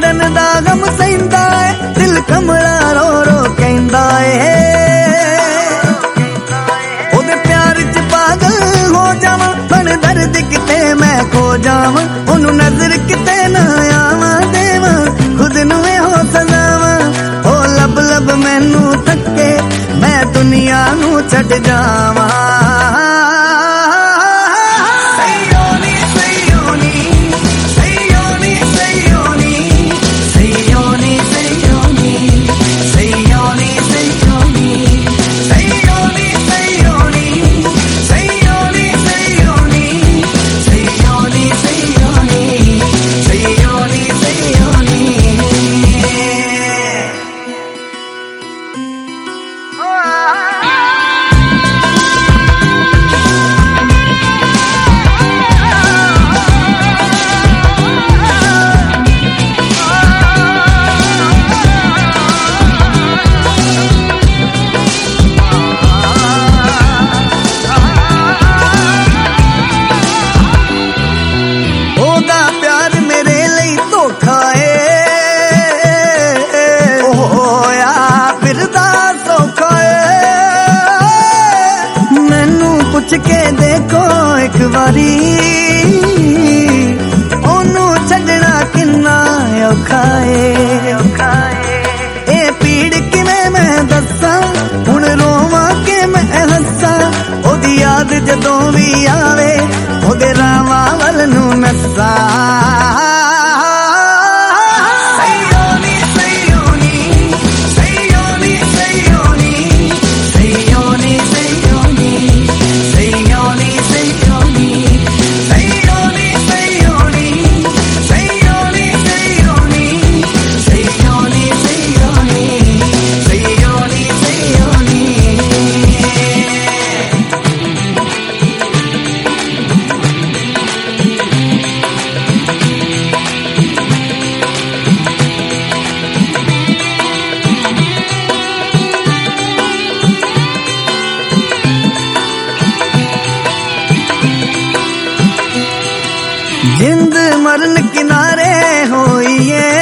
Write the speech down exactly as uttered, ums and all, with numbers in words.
छड़न दा गम सहिंदा है, दिल कमला रो रो कहंदा है। ओदे प्यार च पागल हो जावां, बन दर्द किते मैं खो जावां, ओनू नजर किते ना आवां देवां, खुद नू हो सजावां। ओ लब लब मैनू तके, मैं दुनिया नू छड़ जावां। के देखो एक बारी, ओनू छड़ना किन्ना औखा है। ए पीड़ किवें मैं दस्सां, हुण रोवां के मैं हस्सां, ओदी याद जदों भी आवे, ओदे रावां वल नू नस्सां। जिंद मरन किनारे होइए,